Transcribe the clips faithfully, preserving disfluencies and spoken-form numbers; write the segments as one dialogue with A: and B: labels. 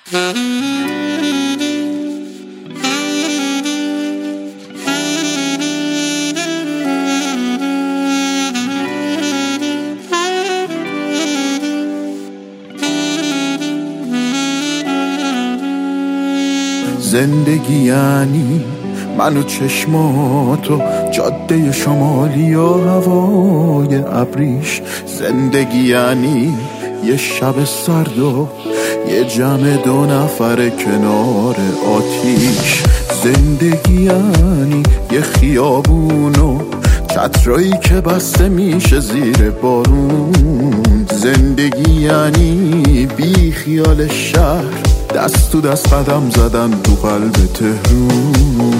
A: زندگی یعنی من و چشماتو، جاده شمالی و هوای ابریش. زندگی یعنی یه شب سرد و یه جمع دو نفر کنار آتیش. زندگی یعنی یه خیابون و چترایی که بسته میشه زیر بارون. زندگی یعنی بی خیال شهر، دست تو دست قدم زدن تو قلب تهرون.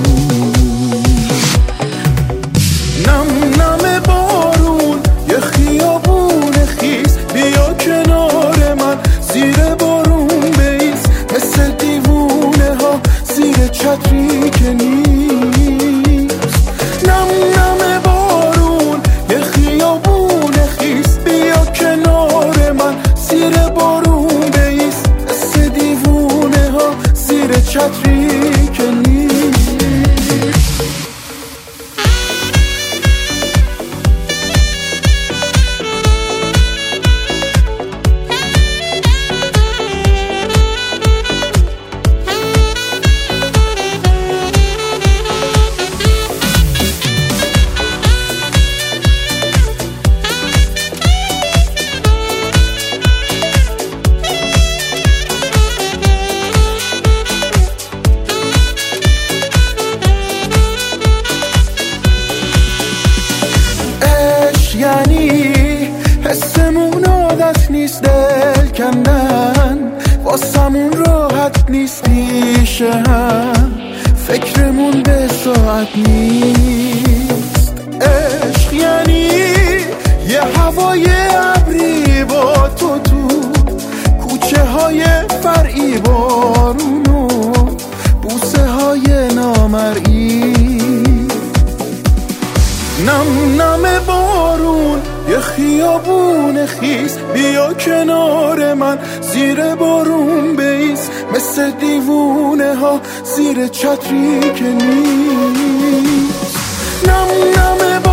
A: نم نم بارون یه خیابون خیس، بیا کنار من زیر بارون بیس. مثل دیوونه ها زیر چتری که نیست. نم نم بارون یه خیابون خیس، بیا کنار من زیر بارون بیس. مثل دیوونه ها زیر چتری که نیست. یعنی حسمون عادت نیست دل کندن، واسمون راحت نیست پیشه هم، فکرمون به ساعت نیست. عشق یعنی یه هوای ابری با تو تو کوچه های فرعی، بارون و بوسه های نامرئی. نم نم بارون یه خیابون خیس، بیا کنار من زیر بارون بیس. مثل دیوونه ها زیر چتری که نیست. نم نم